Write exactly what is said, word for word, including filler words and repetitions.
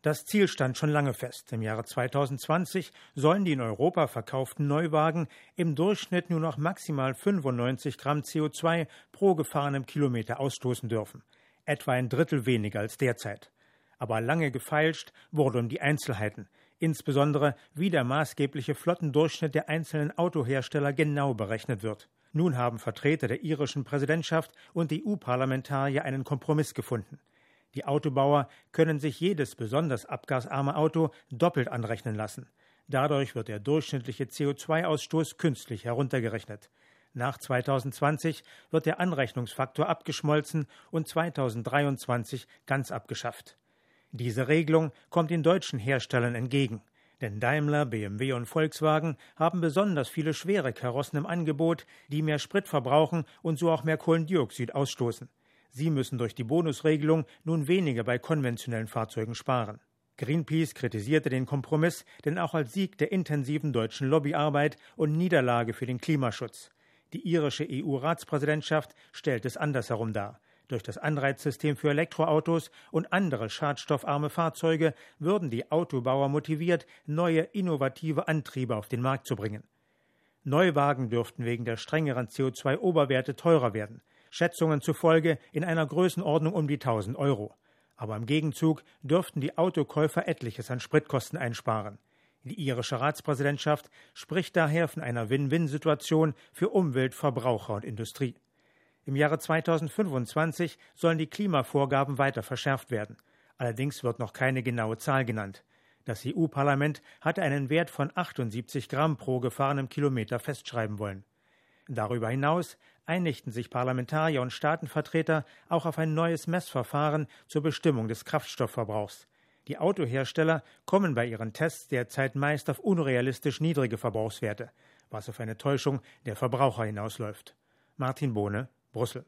Das Ziel stand schon lange fest. Im Jahre zweitausendzwanzig sollen die in Europa verkauften Neuwagen im Durchschnitt nur noch maximal fünfundneunzig Gramm C O zwei pro gefahrenem Kilometer ausstoßen dürfen. Etwa ein Drittel weniger als derzeit. Aber lange gefeilscht wurde um die Einzelheiten. Insbesondere, wie der maßgebliche Flottendurchschnitt der einzelnen Autohersteller genau berechnet wird. Nun haben Vertreter der irischen Präsidentschaft und die E U-Parlamentarier einen Kompromiss gefunden. Die Autobauer können sich jedes besonders abgasarme Auto doppelt anrechnen lassen. Dadurch wird der durchschnittliche C O zwei Ausstoß künstlich heruntergerechnet. Nach zweitausendzwanzig wird der Anrechnungsfaktor abgeschmolzen und zweitausenddreiundzwanzig ganz abgeschafft. Diese Regelung kommt den deutschen Herstellern entgegen. Denn Daimler, B M W und Volkswagen haben besonders viele schwere Karossen im Angebot, die mehr Sprit verbrauchen und so auch mehr Kohlendioxid ausstoßen. Sie müssen durch die Bonusregelung nun weniger bei konventionellen Fahrzeugen sparen. Greenpeace kritisierte den Kompromiss, denn auch als Sieg der intensiven deutschen Lobbyarbeit und Niederlage für den Klimaschutz. Die irische E U-Ratspräsidentschaft stellt es andersherum dar. Durch das Anreizsystem für Elektroautos und andere schadstoffarme Fahrzeuge würden die Autobauer motiviert, neue, innovative Antriebe auf den Markt zu bringen. Neuwagen dürften wegen der strengeren C O zwei Oberwerte teurer werden. Schätzungen zufolge in einer Größenordnung um die tausend Euro. Aber im Gegenzug dürften die Autokäufer etliches an Spritkosten einsparen. Die irische Ratspräsidentschaft spricht daher von einer Win-Win-Situation für Umwelt, Verbraucher und Industrie. Im Jahre zweitausendfünfundzwanzig sollen die Klimavorgaben weiter verschärft werden. Allerdings wird noch keine genaue Zahl genannt. Das E U-Parlament hatte einen Wert von achtundsiebzig Gramm pro gefahrenem Kilometer festschreiben wollen. Darüber hinaus einigten sich Parlamentarier und Staatenvertreter auch auf ein neues Messverfahren zur Bestimmung des Kraftstoffverbrauchs. Die Autohersteller kommen bei ihren Tests derzeit meist auf unrealistisch niedrige Verbrauchswerte, was auf eine Täuschung der Verbraucher hinausläuft. Martin Bohne, Brüssel.